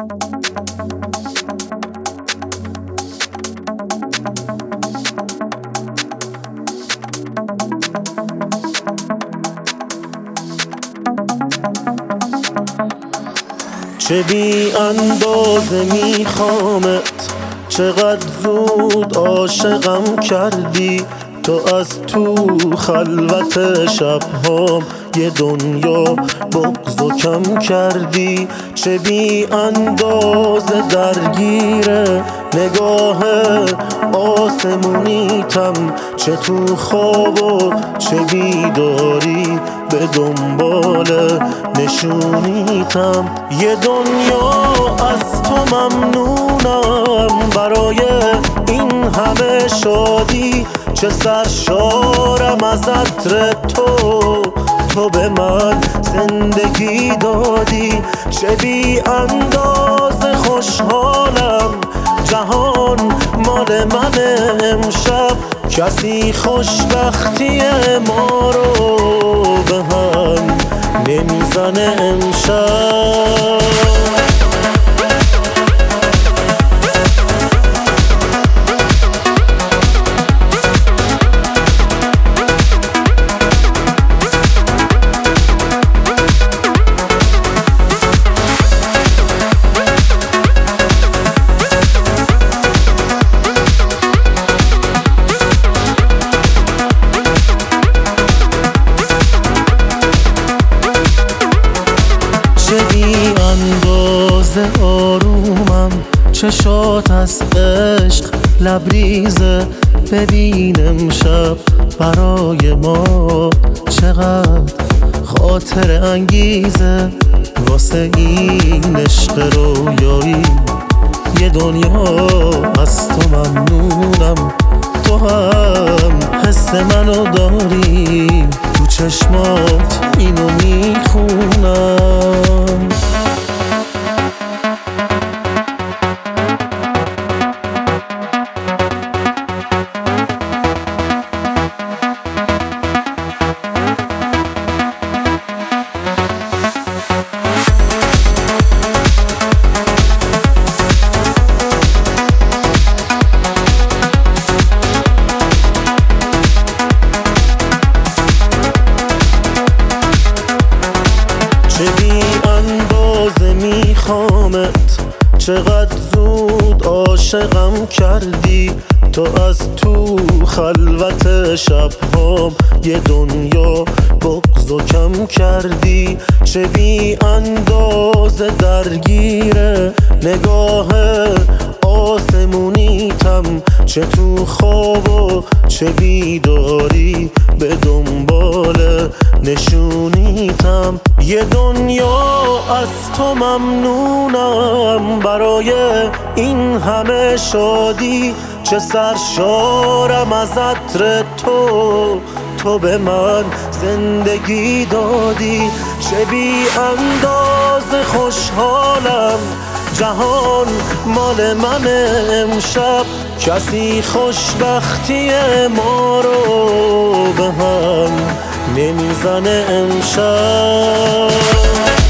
چه بی اندازه میخوامت، چقدر زود عاشقم کردی. تو از تو خلوت شبهام یه دنیا بغض و کم کردی. چه بی اندازه درگیره نگاه آسمونیتم، چه تو خواب و چه بیداری به دنبال نشونیتم. یه دنیا از تو ممنونم برای این همه شادی. چه سرشارم از عطر تو به من زندگی دادی. چه بی اندازه خوشحالم جهان مال من امشب. کسی خوشبختی ما رو به هم نمیزنه امشب. چه بی اندازه آرومم، چشات از عشق لبریزه. ببین امشب برای ما چقدر خاطر انگیزه. واسه این عشق رویایی یه دنیا از تو ممنونم. تو هم حس منو داری، تو چشمات اینو میخونم. چه بی اندازه میخوامت، چقدر زود عاشقم کردی. تو از تو خلوت شبهام یه دنیا بغض و کم کردی. چه بی اندازه درگیره نگاه آسمونیتم، چه تو خواب و چه بیداری به دنبال نشونیتم. یه دنیا از تو ممنونم برای این همه شادی. چه سرشارم از عطر تو به من زندگی دادی. چه بی اندازه خوشحالم جهان مال من امشب. کسی خوشبختی ما رو به هم نمیزنه امشب.